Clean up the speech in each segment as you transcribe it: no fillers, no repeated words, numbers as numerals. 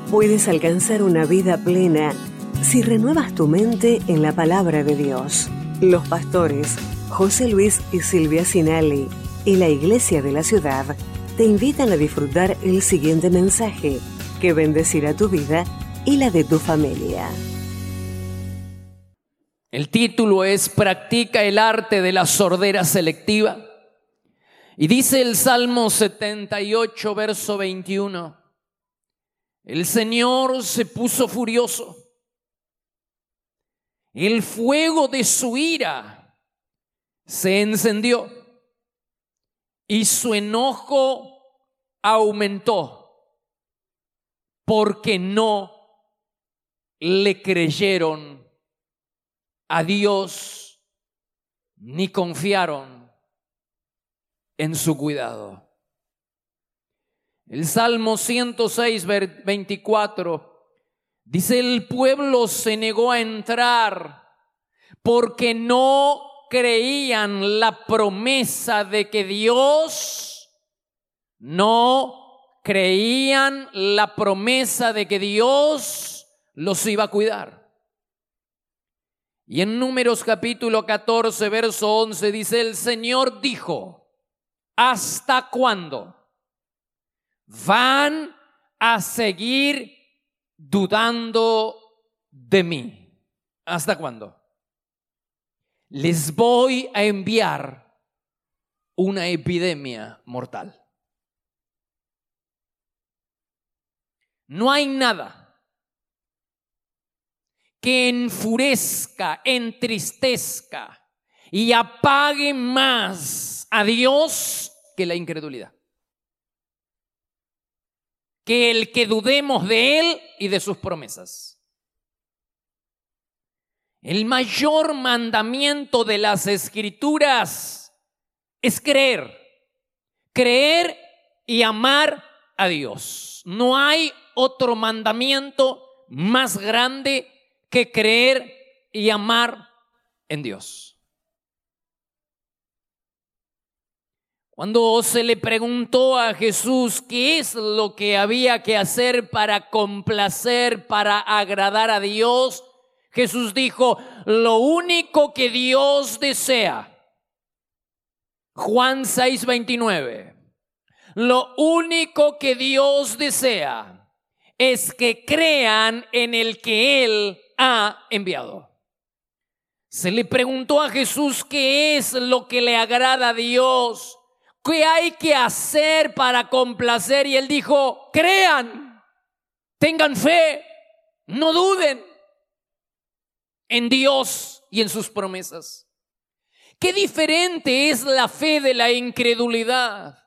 Puedes alcanzar una vida plena si renuevas tu mente en la palabra de Dios. Los pastores José Luis y Silvia Sinali y la Iglesia de la Ciudad te invitan a disfrutar el siguiente mensaje que bendecirá tu vida y la de tu familia. El título es Practica el arte de la sordera selectiva. Y dice el Salmo 78, verso 21. El Señor se puso furioso. El fuego de su ira se encendió y su enojo aumentó porque no le creyeron a Dios ni confiaron en su cuidado. El Salmo 106, 24 dice: el pueblo se negó a entrar porque no creían la promesa de que Dios, no creían la promesa de que Dios los iba a cuidar. Y en Números capítulo 14, verso 11 dice: el Señor dijo, ¿hasta cuándo van a seguir dudando de mí? ¿Hasta cuándo? Les voy a enviar una epidemia mortal. No hay nada que enfurezca, entristezca y apague más a Dios que la incredulidad. Que el que dudemos de Él y de sus promesas. El mayor mandamiento de las Escrituras es creer. Creer y amar a Dios. No hay otro mandamiento más grande que creer y amar en Dios. Cuando se le preguntó a Jesús qué es lo que había que hacer para complacer, para agradar a Dios, Jesús dijo: lo único que Dios desea. Juan 6, 29. Lo único que Dios desea es que crean en el que Él ha enviado. Se le preguntó a Jesús qué es lo que le agrada a Dios. ¿Qué hay que hacer para complacer? Y Él dijo: crean, tengan fe, no duden en Dios y en sus promesas. Qué diferente es la fe de la incredulidad.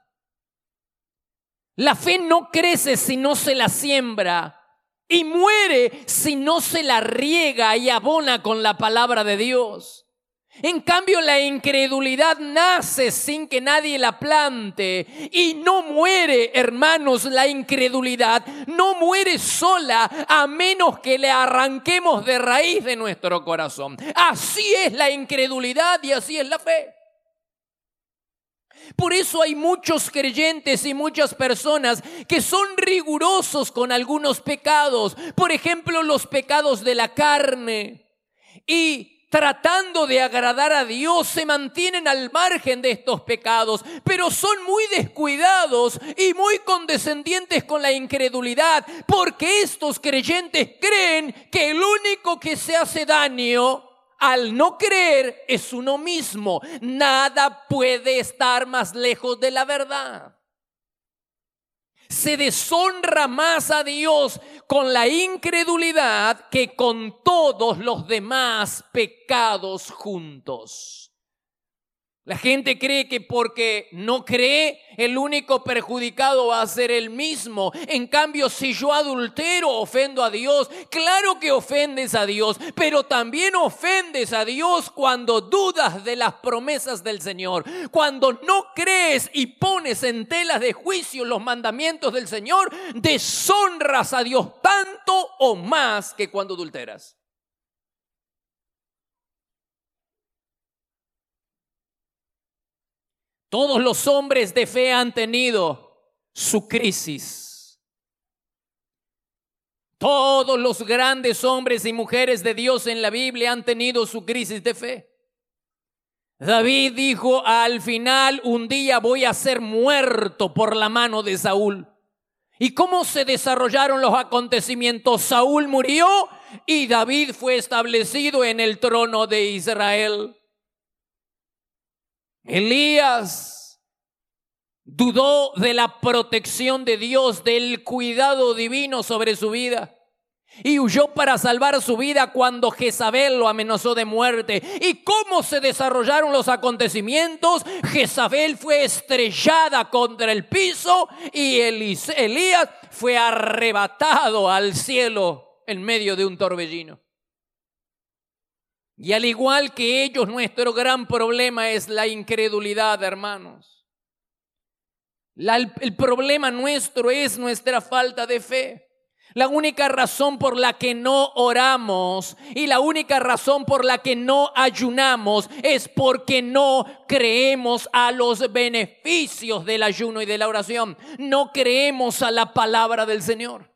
La fe no crece si no se la siembra y muere si no se la riega y abona con la palabra de Dios. En cambio, la incredulidad nace sin que nadie la plante y no muere, hermanos. La incredulidad no muere sola a menos que le arranquemos de raíz de nuestro corazón. Así es la incredulidad y así es la fe. Por eso hay muchos creyentes y muchas personas que son rigurosos con algunos pecados. Por ejemplo, los pecados de la carne. Y tratando de agradar a Dios, se mantienen al margen de estos pecados, pero son muy descuidados y muy condescendientes con la incredulidad, porque estos creyentes creen que el único que se hace daño al no creer es uno mismo. Nada puede estar más lejos de la verdad. Se deshonra más a Dios con la incredulidad que con todos los demás pecados juntos. La gente cree que porque no cree, el único perjudicado va a ser él mismo. En cambio, si yo adultero, ofendo a Dios. Claro que ofendes a Dios, pero también ofendes a Dios cuando dudas de las promesas del Señor. Cuando no crees y pones en tela de juicio los mandamientos del Señor, deshonras a Dios tanto o más que cuando adulteras. Todos los hombres de fe han tenido su crisis. Todos los grandes hombres y mujeres de Dios en la Biblia han tenido su crisis de fe. David dijo: al final, un día voy a ser muerto por la mano de Saúl. ¿Y cómo se desarrollaron los acontecimientos? Saúl murió y David fue establecido en el trono de Israel. Elías dudó de la protección de Dios, del cuidado divino sobre su vida, y huyó para salvar su vida cuando Jezabel lo amenazó de muerte. ¿Y cómo se desarrollaron los acontecimientos? Jezabel fue estrellada contra el piso y Elías fue arrebatado al cielo en medio de un torbellino. Y al igual que ellos, nuestro gran problema es la incredulidad, hermanos. El problema nuestro es nuestra falta de fe. La única razón por la que no oramos y la única razón por la que no ayunamos es porque no creemos a los beneficios del ayuno y de la oración. No creemos a la palabra del Señor.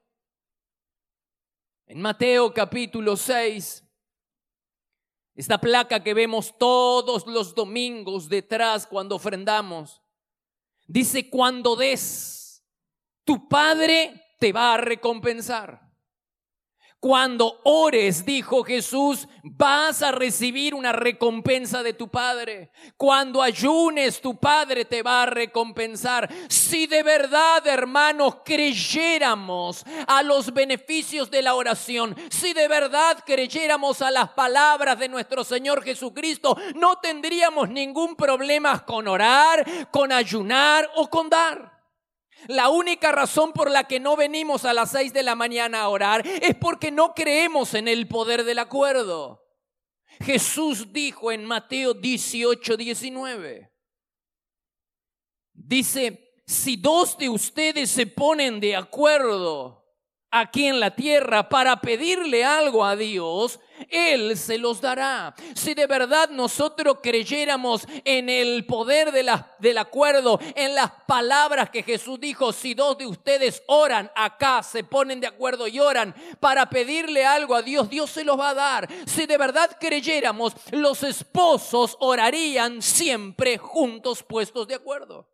En Mateo capítulo 6, esta placa que vemos todos los domingos detrás cuando ofrendamos, dice: cuando des, tu Padre te va a recompensar. Cuando ores, dijo Jesús, vas a recibir una recompensa de tu Padre. Cuando ayunes, tu Padre te va a recompensar. Si de verdad, hermanos, creyéramos a los beneficios de la oración, si de verdad creyéramos a las palabras de nuestro Señor Jesucristo, no tendríamos ningún problema con orar, con ayunar o con dar. La única razón por la que no venimos a las 6 de la mañana a orar es porque no creemos en el poder del acuerdo. Jesús dijo en Mateo 18:19, dice: si 2 de ustedes se ponen de acuerdo aquí en la tierra para pedirle algo a Dios, Él se los dará. Si de verdad nosotros creyéramos en el poder del acuerdo, en las palabras que Jesús dijo: si 2 de ustedes oran acá, se ponen de acuerdo y oran para pedirle algo a Dios, Dios se los va a dar. Si de verdad creyéramos, los esposos orarían siempre juntos, puestos de acuerdo.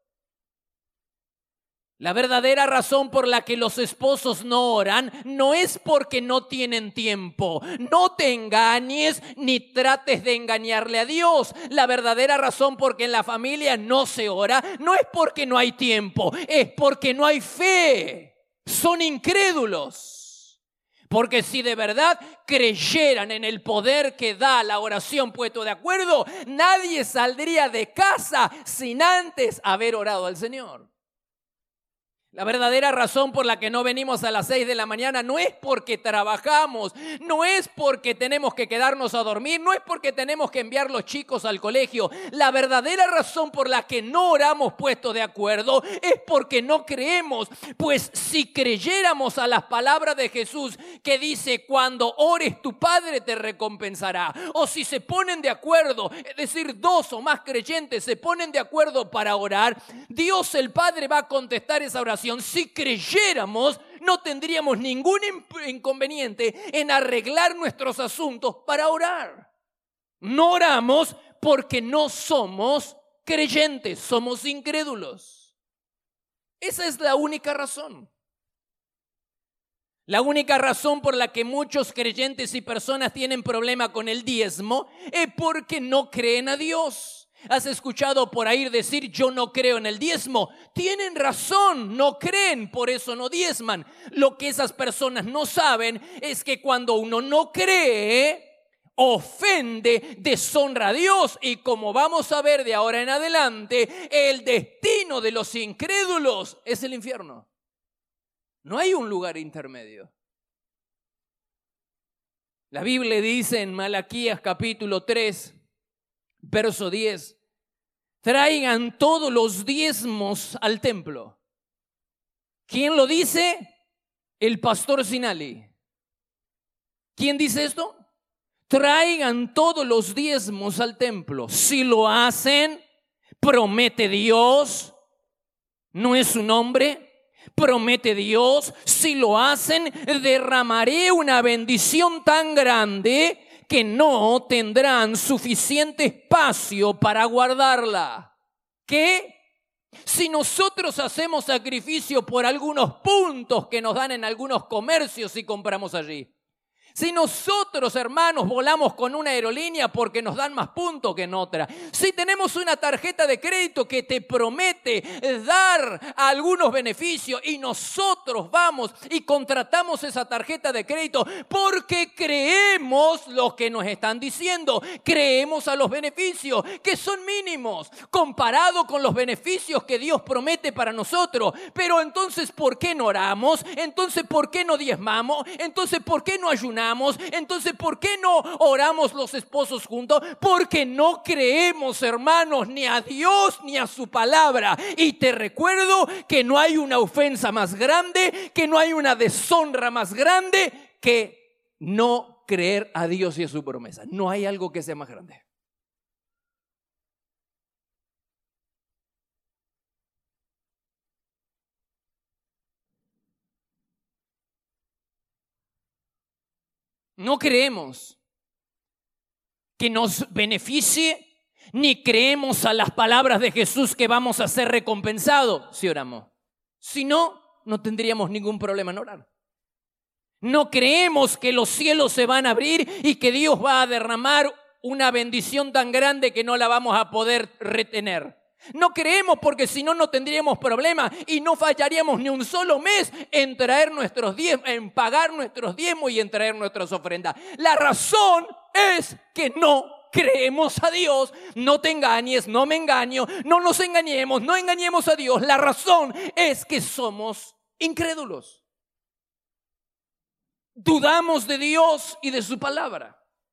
La verdadera razón por la que los esposos no oran no es porque no tienen tiempo. No te engañes ni trates de engañarle a Dios. La verdadera razón por que en la familia no se ora no es porque no hay tiempo, es porque no hay fe. Son incrédulos. Porque si de verdad creyeran en el poder que da la oración puesto de acuerdo, nadie saldría de casa sin antes haber orado al Señor. La verdadera razón por la que no venimos a las 6 de la mañana no es porque trabajamos, no es porque tenemos que quedarnos a dormir, no es porque tenemos que enviar los chicos al colegio. La verdadera razón por la que no oramos puestos de acuerdo es porque no creemos. Pues si creyéramos a las palabras de Jesús que dice: cuando ores, tu Padre te recompensará, o si se ponen de acuerdo, es decir, 2 o más creyentes se ponen de acuerdo para orar, Dios el Padre va a contestar esa oración. Si creyéramos, no tendríamos ningún inconveniente en arreglar nuestros asuntos para orar. No oramos porque no somos creyentes, somos incrédulos. Esa es la única razón. La única razón por la que muchos creyentes y personas tienen problema con el diezmo es porque no creen a Dios. ¿Has escuchado por ahí decir: yo no creo en el diezmo? Tienen razón, no creen, por eso no diezman. Lo que esas personas no saben es que cuando uno no cree, ofende, deshonra a Dios. Y como vamos a ver de ahora en adelante, el destino de los incrédulos es el infierno. No hay un lugar intermedio. La Biblia dice en Malaquías capítulo 3, verso 10: traigan todos los diezmos al templo. ¿Quién lo dice? El pastor Sinali. ¿Quién dice esto? Traigan todos los diezmos al templo. Si lo hacen, promete Dios, no es su nombre, Promete Dios, si lo hacen, derramaré una bendición tan grande que no tendrán suficiente espacio para guardarla. ¿Qué? Si nosotros hacemos sacrificio por algunos puntos que nos dan en algunos comercios y compramos allí. Si nosotros, hermanos, volamos con una aerolínea porque nos dan más puntos que en otra. Si tenemos una tarjeta de crédito que te promete dar algunos beneficios y nosotros vamos y contratamos esa tarjeta de crédito porque creemos lo que nos están diciendo. Creemos a los beneficios que son mínimos comparado con los beneficios que Dios promete para nosotros. Pero entonces, ¿por qué no oramos? Entonces, ¿por qué no diezmamos? Entonces, ¿por qué no ayunamos? Entonces, ¿por qué no oramos los esposos juntos? Porque no creemos, hermanos, ni a Dios ni a su palabra. Y te recuerdo que no hay una ofensa más grande, que no hay una deshonra más grande que no creer a Dios y a su promesa. No hay algo que sea más grande. No creemos que nos beneficie, ni creemos a las palabras de Jesús que vamos a ser recompensados si oramos. Si no, no tendríamos ningún problema en orar. No creemos que los cielos se van a abrir y que Dios va a derramar una bendición tan grande que no la vamos a poder retener. No creemos porque si no, no tendríamos problema y no fallaríamos ni un solo mes en traer nuestros diezmos, en pagar nuestros diezmos y en traer nuestras ofrendas. La razón es que no creemos a Dios. No te engañes, no me engaño, no nos engañemos, no engañemos a Dios. La razón es que somos incrédulos. Dudamos de Dios y de su palabra.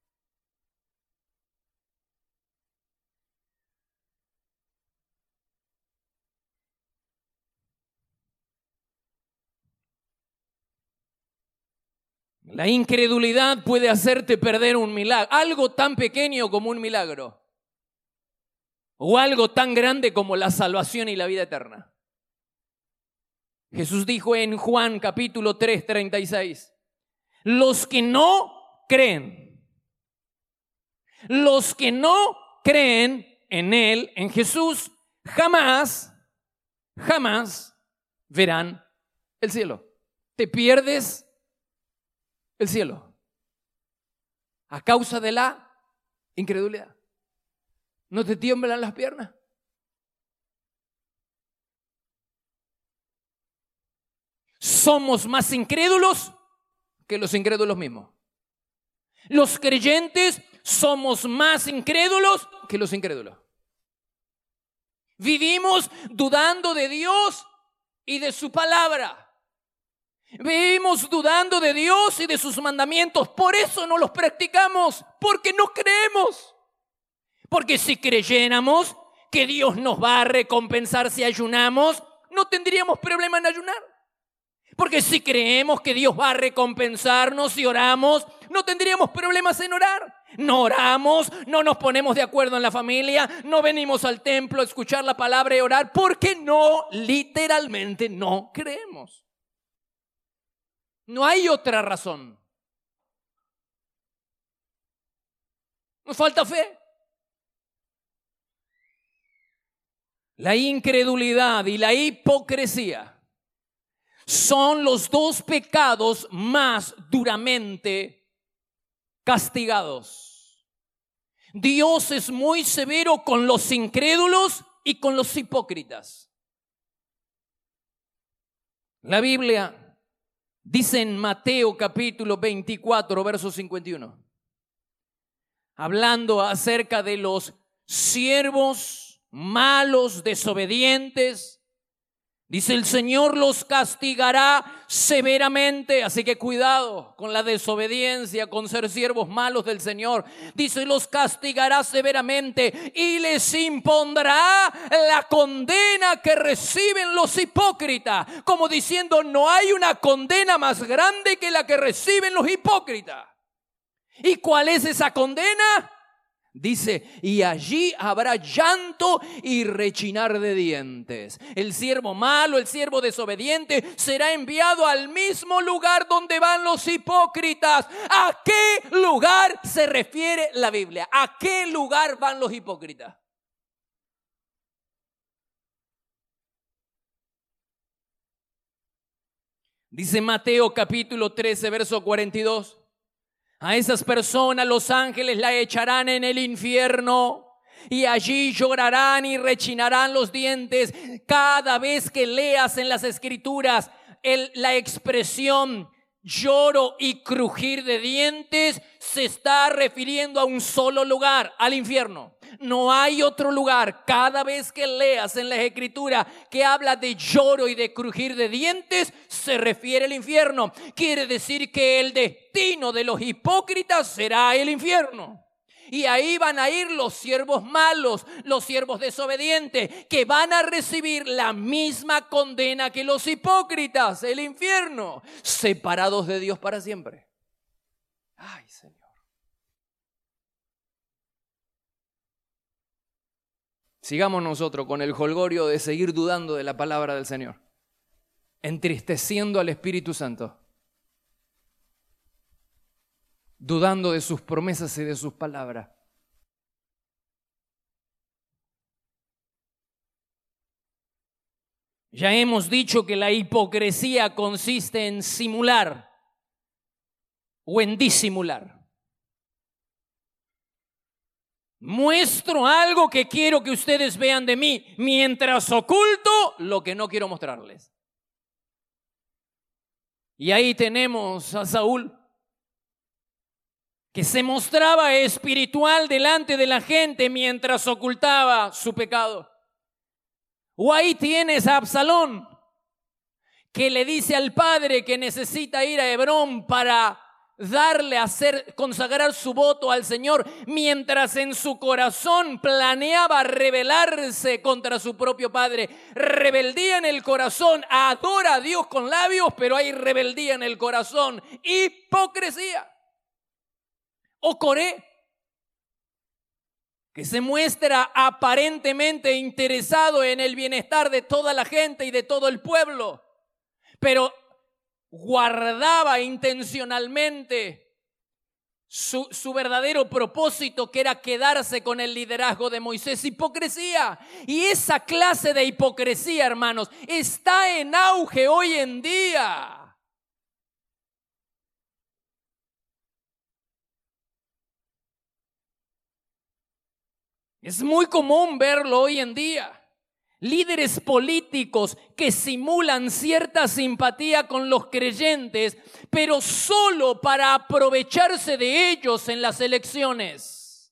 La incredulidad puede hacerte perder un milagro, algo tan pequeño como un milagro, o algo tan grande como la salvación y la vida eterna. Jesús dijo en Juan capítulo 3, 36, los que no creen en Él, en Jesús, jamás verán el cielo. Te pierdes el cielo a causa de la incredulidad. ¿No te tiemblan las piernas? Somos más incrédulos que los incrédulos mismos. Los creyentes somos más incrédulos que los incrédulos. Vivimos dudando de Dios y de su palabra. Vivimos dudando de Dios y de sus mandamientos. Por eso no los practicamos, porque no creemos. Porque si creyéramos que Dios nos va a recompensar si ayunamos, no tendríamos problema en ayunar. Porque si creemos que Dios va a recompensarnos si oramos, no tendríamos problemas en orar. No oramos, no nos ponemos de acuerdo en la familia, no venimos al templo a escuchar la palabra y orar, porque literalmente no creemos. No hay otra razón. Nos falta fe. La incredulidad y la hipocresía son los dos pecados más duramente castigados. Dios es muy severo con los incrédulos y con los hipócritas. La Biblia dice en Mateo capítulo 24, verso 51, hablando acerca de los siervos malos, desobedientes, dice: el Señor los castigará severamente. Así que cuidado con la desobediencia, con ser siervos malos del Señor. Dice: los castigará severamente y les impondrá la condena que reciben los hipócritas. Como diciendo, no hay una condena más grande que la que reciben los hipócritas. ¿Y cuál es esa condena? Dice, y allí habrá llanto y rechinar de dientes. El siervo malo, el siervo desobediente, será enviado al mismo lugar donde van los hipócritas. ¿A qué lugar se refiere la Biblia? ¿A qué lugar van los hipócritas? Dice Mateo capítulo 13, verso 42. A esas personas los ángeles la echarán en el infierno y allí llorarán y rechinarán los dientes. Cada vez que leas en las escrituras la expresión lloro y crujir de dientes, se está refiriendo a un solo lugar, al infierno. No hay otro lugar. Cada vez que leas en las escrituras que habla de lloro y de crujir de dientes, se refiere al infierno. Quiere decir que el destino de los hipócritas será el infierno. Y ahí van a ir los siervos malos, los siervos desobedientes, que van a recibir la misma condena que los hipócritas, el infierno, separados de Dios para siempre. Ay, Señor. Sigamos nosotros con el jolgorio de seguir dudando de la palabra del Señor, entristeciendo al Espíritu Santo, dudando de sus promesas y de sus palabras. Ya hemos dicho que la hipocresía consiste en simular o en disimular. Muestro algo que quiero que ustedes vean de mí, mientras oculto lo que no quiero mostrarles. Y ahí tenemos a Saúl, que se mostraba espiritual delante de la gente mientras ocultaba su pecado. O ahí tienes a Absalón, que le dice al padre que necesita ir a Hebrón para consagrar su voto al Señor, mientras en su corazón planeaba rebelarse contra su propio padre. Rebeldía en el corazón, adora a Dios con labios, pero hay rebeldía en el corazón, hipocresía. O Coré, que se muestra aparentemente interesado en el bienestar de toda la gente y de todo el pueblo, pero guardaba intencionalmente su verdadero propósito, que era quedarse con el liderazgo de Moisés. Hipocresía. Y esa clase de hipocresía, hermanos, está en auge hoy en día. Es muy común verlo hoy en día. Líderes políticos que simulan cierta simpatía con los creyentes, pero solo para aprovecharse de ellos en las elecciones.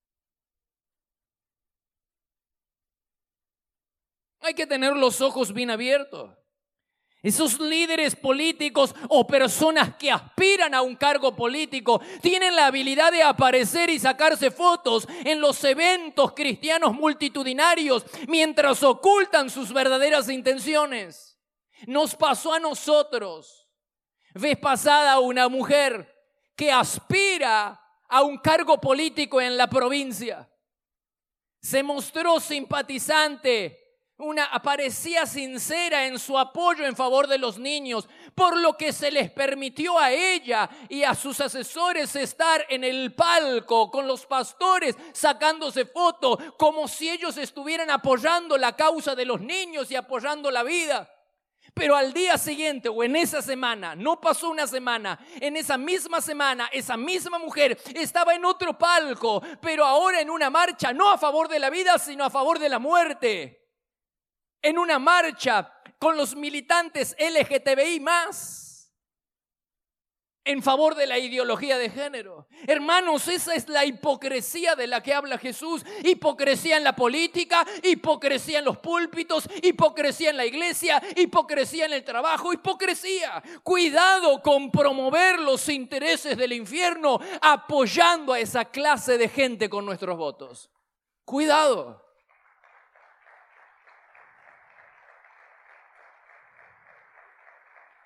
Hay que tener los ojos bien abiertos. Esos líderes políticos o personas que aspiran a un cargo político tienen la habilidad de aparecer y sacarse fotos en los eventos cristianos multitudinarios mientras ocultan sus verdaderas intenciones. Nos pasó a nosotros. Vez pasada una mujer que aspira a un cargo político en la provincia. Se mostró simpatizante. Parecía sincera en su apoyo en favor de los niños, por lo que se les permitió a ella y a sus asesores estar en el palco con los pastores sacándose fotos, como si ellos estuvieran apoyando la causa de los niños y apoyando la vida. Pero al día siguiente o en esa semana, no pasó una semana, en esa misma semana, esa misma mujer estaba en otro palco, pero ahora en una marcha no a favor de la vida, sino a favor de la muerte. En una marcha con los militantes LGTBI+, en favor de la ideología de género. Hermanos, esa es la hipocresía de la que habla Jesús. Hipocresía en la política, hipocresía en los púlpitos, hipocresía en la iglesia, hipocresía en el trabajo, hipocresía. Cuidado con promover los intereses del infierno apoyando a esa clase de gente con nuestros votos. Cuidado.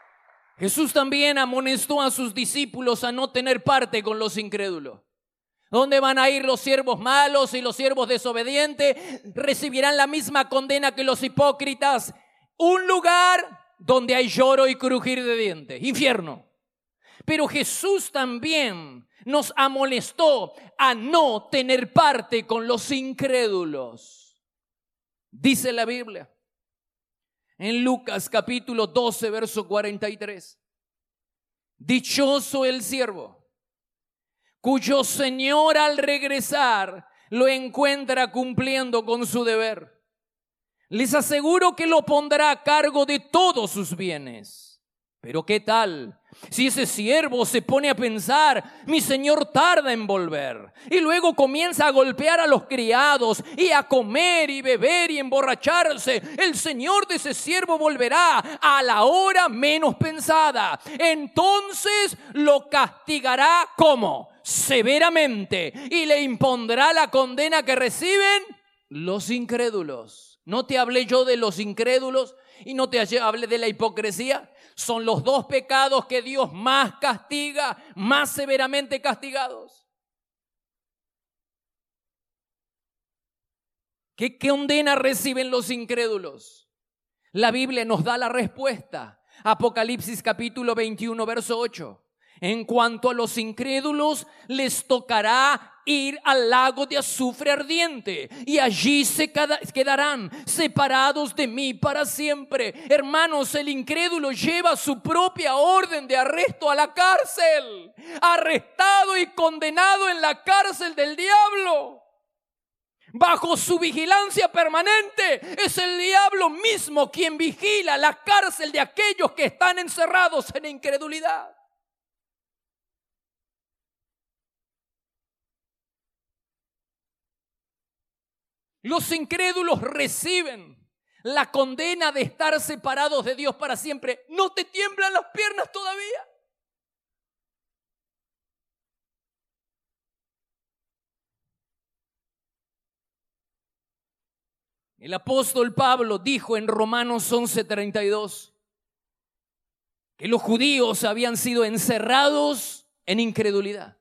Jesús también amonestó a sus discípulos a no tener parte con los incrédulos. ¿Dónde van a ir los siervos malos y los siervos desobedientes? Recibirán la misma condena que los hipócritas. Un lugar donde hay lloro y crujir de dientes. Infierno. Pero Jesús también nos amonestó a no tener parte con los incrédulos. Dice la Biblia en Lucas capítulo 12, verso 43. Dichoso el siervo cuyo señor al regresar lo encuentra cumpliendo con su deber. Les aseguro que lo pondrá a cargo de todos sus bienes. Pero ¿qué tal si ese siervo se pone a pensar, mi señor tarda en volver? Y luego comienza a golpear a los criados y a comer y beber y emborracharse. El señor de ese siervo volverá a la hora menos pensada. Entonces lo castigará ¿cómo? Severamente, y le impondrá la condena que reciben los incrédulos. ¿No te hablé yo de los incrédulos y no te hablé de la hipocresía? Son los dos pecados que Dios más castiga, más severamente castigados. ¿Qué condena reciben los incrédulos? La Biblia nos da la respuesta. Apocalipsis capítulo 21, verso 8. En cuanto a los incrédulos, les tocará ir al lago de azufre ardiente y allí se quedarán separados de mí para siempre. Hermanos, el incrédulo lleva su propia orden de arresto a la cárcel, arrestado y condenado en la cárcel del diablo. Bajo su vigilancia permanente, es el diablo mismo quien vigila la cárcel de aquellos que están encerrados en incredulidad. Los incrédulos reciben la condena de estar separados de Dios para siempre. ¿No te tiemblan las piernas todavía? El apóstol Pablo dijo en Romanos 11:32 que los judíos habían sido encerrados en incredulidad.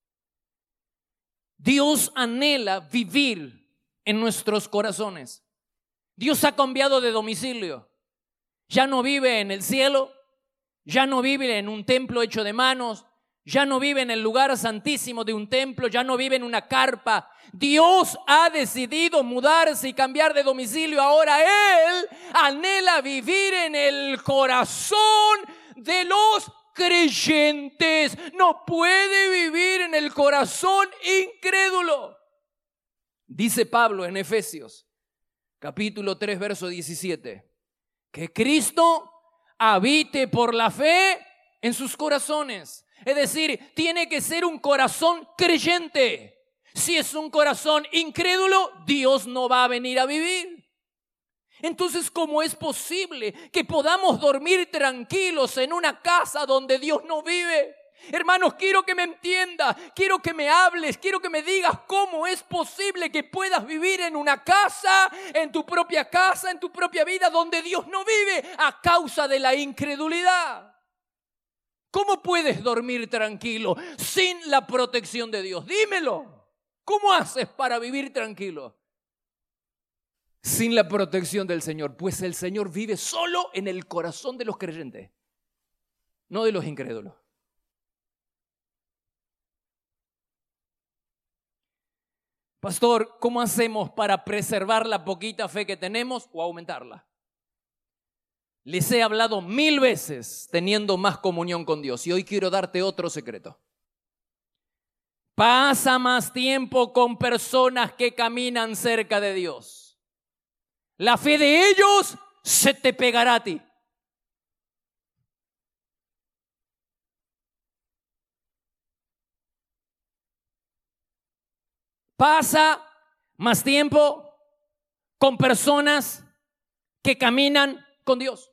Dios anhela vivir en nuestros corazones. Dios ha cambiado de domicilio. Ya no vive en el cielo, ya no vive en un templo hecho de manos, ya no vive en el lugar santísimo de un templo, ya no vive en una carpa. Dios ha decidido mudarse y cambiar de domicilio. Ahora Él anhela vivir en el corazón de los creyentes. No puede vivir en el corazón incrédulo. Dice Pablo en Efesios capítulo 3 verso 17 que Cristo habite por la fe en sus corazones. Es decir, tiene que ser un corazón creyente. Si es un corazón incrédulo, Dios no va a venir a vivir. Entonces, ¿cómo es posible que podamos dormir tranquilos en una casa donde Dios no vive? Hermanos, quiero que me entiendas, quiero que me hables, quiero que me digas cómo es posible que puedas vivir en una casa, en tu propia casa, en tu propia vida donde Dios no vive a causa de la incredulidad. ¿Cómo puedes dormir tranquilo sin la protección de Dios? Dímelo. ¿Cómo haces para vivir tranquilo sin la protección del Señor? Pues el Señor vive solo en el corazón de los creyentes, no de los incrédulos. Pastor, ¿cómo hacemos para preservar la poquita fe que tenemos o aumentarla? Les he hablado 1000 veces teniendo más comunión con Dios y hoy quiero darte otro secreto. Pasa más tiempo con personas que caminan cerca de Dios. La fe de ellos se te pegará a ti. Pasa más tiempo con personas que caminan con Dios.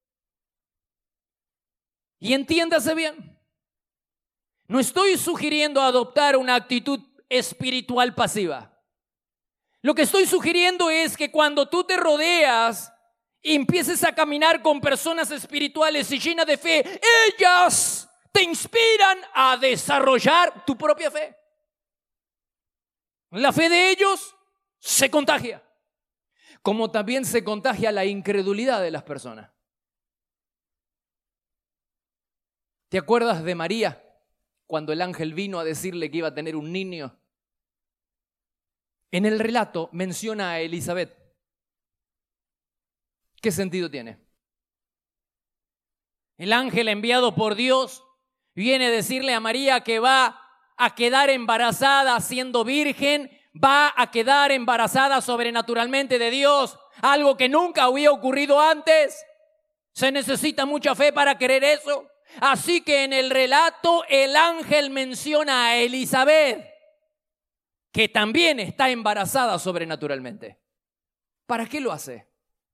Y entiéndase bien, no estoy sugiriendo adoptar una actitud espiritual pasiva. Lo que estoy sugiriendo es que cuando tú te rodeas y empieces a caminar con personas espirituales y llenas de fe, ellas te inspiran a desarrollar tu propia fe. La fe de ellos se contagia, como también se contagia la incredulidad de las personas. ¿Te acuerdas de María cuando el ángel vino a decirle que iba a tener un niño? En el relato menciona a Elizabeth. ¿Qué sentido tiene? El ángel enviado por Dios viene a decirle a María que va a quedar embarazada siendo virgen, va a quedar embarazada sobrenaturalmente de Dios, algo que nunca había ocurrido antes. Se necesita mucha fe para creer eso. Así que en el relato el ángel menciona a Elizabeth, que también está embarazada sobrenaturalmente. ¿Para qué lo hace?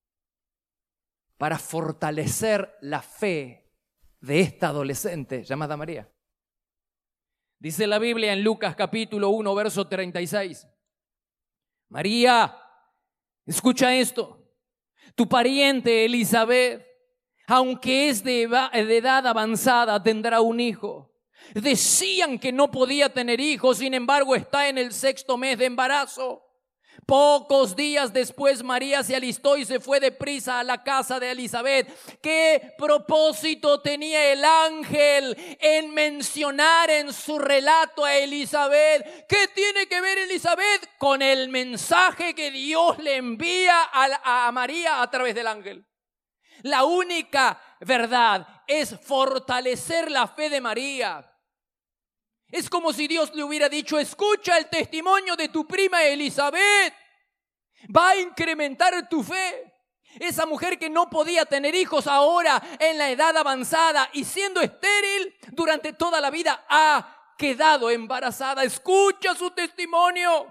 Para fortalecer la fe de esta adolescente llamada María. Dice la Biblia en Lucas capítulo 1, verso 36. María, escucha esto. Tu pariente Elizabeth, aunque es de edad avanzada, tendrá un hijo. Decían que no podía tener hijos, sin embargo está en el 6º mes de embarazo. Pocos días después María se alistó y se fue deprisa a la casa de Elizabeth. ¿Qué propósito tenía el ángel en mencionar en su relato a Elizabeth? ¿Qué tiene que ver Elizabeth con el mensaje que Dios le envía a María a través del ángel? La única verdad es fortalecer la fe de María. Es como si Dios le hubiera dicho: escucha el testimonio de tu prima Elizabeth, va a incrementar tu fe. Esa mujer que no podía tener hijos ahora en la edad avanzada y siendo estéril durante toda la vida ha quedado embarazada. Escucha su testimonio.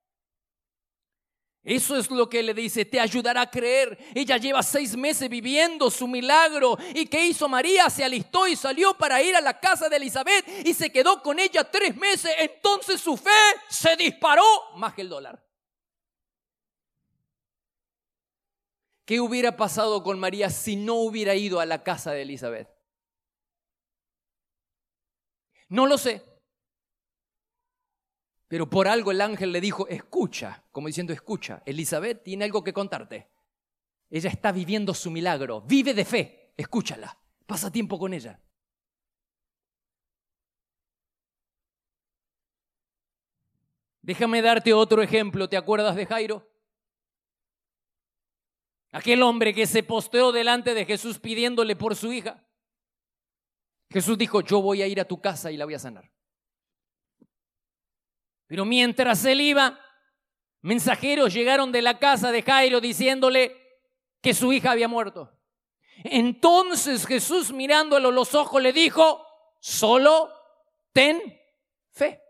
Eso es lo que le dice, te ayudará a creer. Ella lleva 6 meses viviendo su milagro. ¿Y qué hizo María? Se alistó y salió para ir a la casa de Elizabeth y se quedó con ella 3 meses. Entonces su fe se disparó más que el dólar. ¿Qué hubiera pasado con María si no hubiera ido a la casa de Elizabeth? No lo sé. Pero por algo el ángel le dijo, escucha, como diciendo, escucha, Elizabeth tiene algo que contarte. Ella está viviendo su milagro, vive de fe, escúchala, pasa tiempo con ella. Déjame darte otro ejemplo, ¿te acuerdas de Jairo? Aquel hombre que se postró delante de Jesús pidiéndole por su hija. Jesús dijo, yo voy a ir a tu casa y la voy a sanar. Pero mientras él iba, mensajeros llegaron de la casa de Jairo diciéndole que su hija había muerto. Entonces Jesús, mirándolo a los ojos, le dijo, solo ten fe.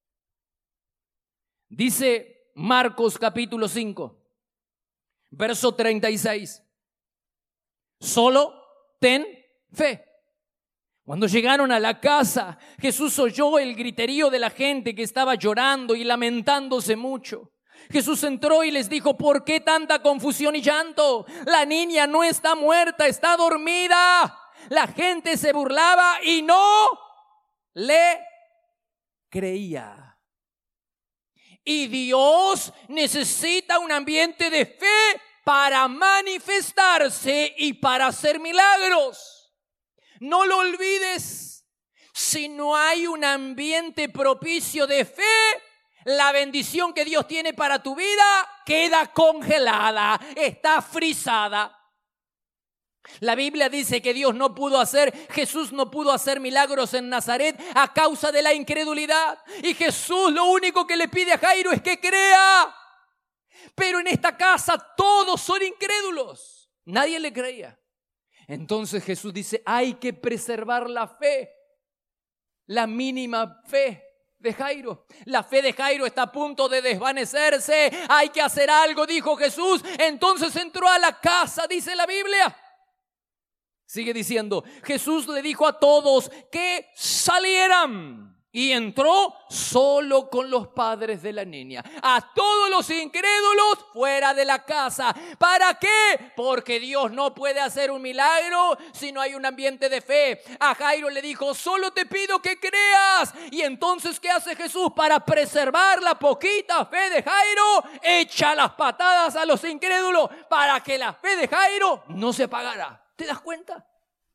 Dice Marcos capítulo 5, verso 36. Solo ten fe. Cuando llegaron a la casa, Jesús oyó el griterío de la gente que estaba llorando y lamentándose mucho. Jesús entró y les dijo, ¿por qué tanta confusión y llanto? La niña no está muerta, está dormida. La gente se burlaba y no le creía. Y Dios necesita un ambiente de fe para manifestarse y para hacer milagros. No lo olvides, si no hay un ambiente propicio de fe, la bendición que Dios tiene para tu vida queda congelada, está frisada. La Biblia dice que Jesús no pudo hacer milagros en Nazaret a causa de la incredulidad. Y Jesús lo único que le pide a Jairo es que crea. Pero en esta casa todos son incrédulos. Nadie le creía. Entonces Jesús dice, hay que preservar la fe, la mínima fe de Jairo. La fe de Jairo está a punto de desvanecerse, hay que hacer algo, dijo Jesús. Entonces entró a la casa, dice la Biblia. Sigue diciendo, Jesús le dijo a todos que salieran Y entró solo con los padres de la niña. A todos los incrédulos fuera de la casa. ¿Para qué? Porque Dios no puede hacer un milagro si no hay un ambiente de fe. A Jairo le dijo, solo te pido que creas. Y entonces, ¿qué hace Jesús? Para preservar la poquita fe de Jairo, echa las patadas a los incrédulos para que la fe de Jairo no se apagara. ¿Te das cuenta?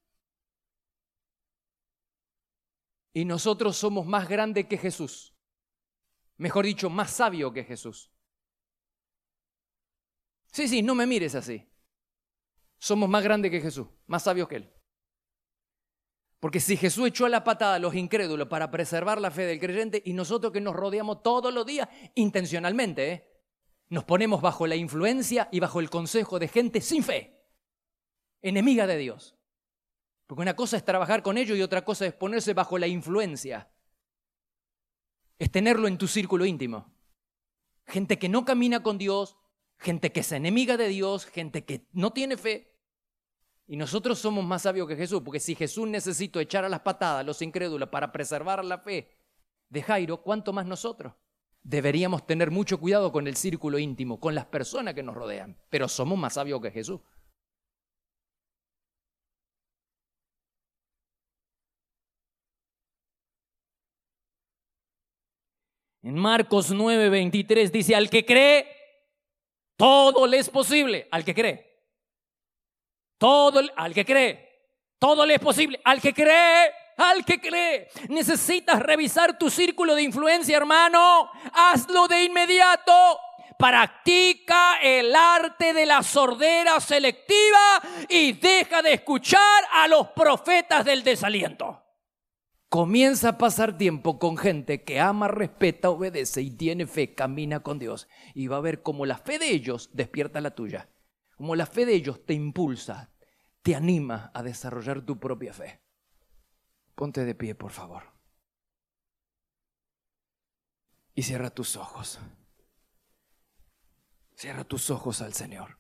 Y nosotros somos más grandes que Jesús. Mejor dicho, más sabio que Jesús. Sí, no me mires así. Somos más grandes que Jesús, más sabios que Él. Porque si Jesús echó a la patada a los incrédulos para preservar la fe del creyente, y nosotros que nos rodeamos todos los días, intencionalmente, nos ponemos bajo la influencia y bajo el consejo de gente sin fe, enemiga de Dios. Porque una cosa es trabajar con ellos y otra cosa es ponerse bajo la influencia. Es tenerlo en tu círculo íntimo. Gente que no camina con Dios, gente que es enemiga de Dios, gente que no tiene fe. Y nosotros somos más sabios que Jesús, porque si Jesús necesitó echar a las patadas a los incrédulos para preservar la fe de Jairo, ¿cuánto más nosotros? Deberíamos tener mucho cuidado con el círculo íntimo, con las personas que nos rodean, pero somos más sabios que Jesús. En Marcos 9:23 dice, al que cree, todo le es posible. Al que cree. Al que cree. Todo le es posible. Al que cree. Al que cree. Necesitas revisar tu círculo de influencia, hermano. Hazlo de inmediato. Practica el arte de la sordera selectiva y deja de escuchar a los profetas del desaliento. Comienza a pasar tiempo con gente que ama, respeta, obedece y tiene fe, camina con Dios. Y va a ver cómo la fe de ellos despierta la tuya. Como la fe de ellos te impulsa, te anima a desarrollar tu propia fe. Ponte de pie, por favor. Y cierra tus ojos. Cierra tus ojos al Señor.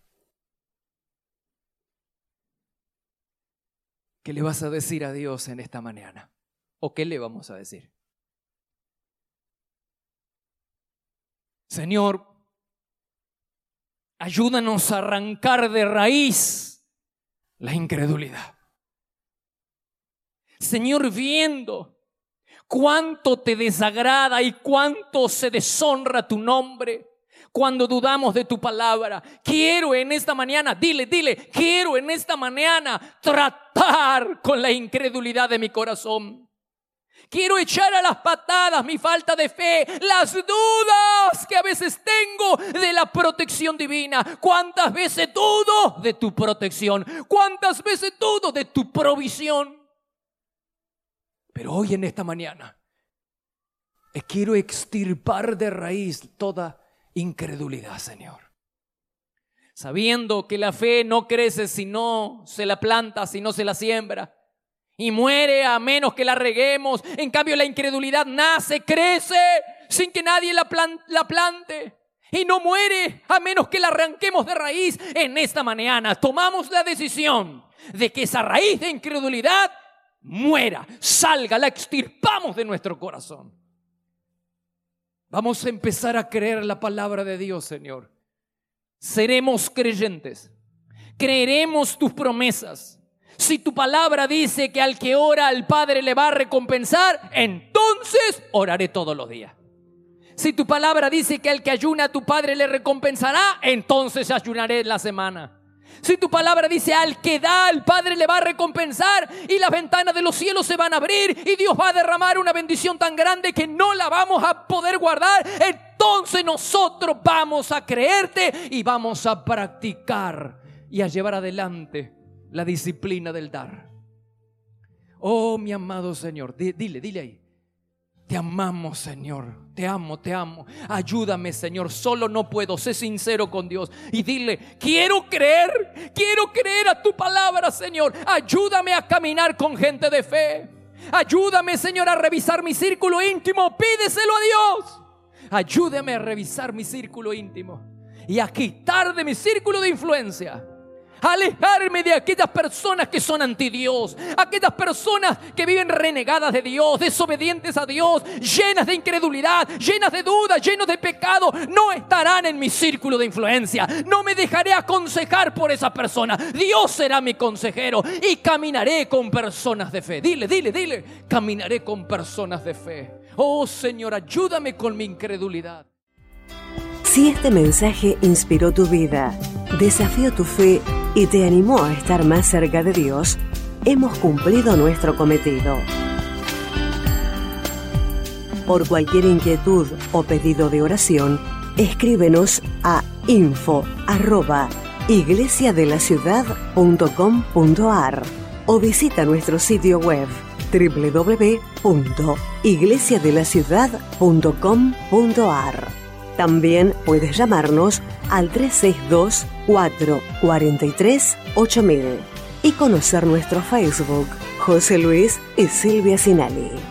¿Qué le vas a decir a Dios en esta mañana? ¿O qué le vamos a decir? Señor, ayúdanos a arrancar de raíz la incredulidad. Señor, viendo cuánto te desagrada y cuánto se deshonra tu nombre cuando dudamos de tu palabra, quiero en esta mañana, dile, quiero en esta mañana tratar con la incredulidad de mi corazón. Quiero echar a las patadas mi falta de fe, las dudas que a veces tengo de la protección divina. ¿Cuántas veces dudo de tu protección? ¿Cuántas veces dudo de tu provisión? Pero hoy en esta mañana quiero extirpar de raíz toda incredulidad, Señor. Sabiendo que la fe no crece si no se la planta, si no se la siembra. Y muere a menos que la reguemos. En cambio la incredulidad nace, crece sin que nadie la plante. Y no muere a menos que la arranquemos de raíz. En esta mañana tomamos la decisión de que esa raíz de incredulidad muera, salga, la extirpamos de nuestro corazón. Vamos a empezar a creer la palabra de Dios, Señor. Seremos creyentes. Creeremos tus promesas. Si tu palabra dice que al que ora al Padre le va a recompensar, entonces oraré todos los días. Si tu palabra dice que al que ayuna a tu Padre le recompensará, entonces ayunaré en la semana. Si tu palabra dice al que da al Padre le va a recompensar y las ventanas de los cielos se van a abrir y Dios va a derramar una bendición tan grande que no la vamos a poder guardar, entonces nosotros vamos a creerte y vamos a practicar y a llevar adelante la disciplina del dar. Oh, mi amado Señor, dile ahí. Te amamos, Señor. Te amo. Ayúdame, Señor. Solo no puedo. Sé sincero con Dios. Y dile, quiero creer a tu palabra, Señor. Ayúdame a caminar con gente de fe. Ayúdame, Señor, a revisar mi círculo íntimo. Pídeselo a Dios. Ayúdame a revisar mi círculo íntimo y a quitar de mi círculo de influencia alejarme de aquellas personas que son anti Dios, aquellas personas que viven renegadas de Dios, desobedientes a Dios, llenas de incredulidad, llenas de dudas, llenos de pecado. No estarán en mi círculo de influencia. No me dejaré aconsejar por esa persona. Dios será mi consejero y caminaré con personas de fe. Dile, caminaré con personas de fe. Oh Señor, ayúdame con mi incredulidad. Si este mensaje inspiró tu vida, desafió tu fe y te animó a estar más cerca de Dios, hemos cumplido nuestro cometido. Por cualquier inquietud o pedido de oración, escríbenos a info@iglesiadelaciudad.com.ar o visita nuestro sitio web www.iglesiadelaciudad.com.ar. También puedes llamarnos al 362-443-8000 y conocer nuestro Facebook, José Luis y Silvia Sinali.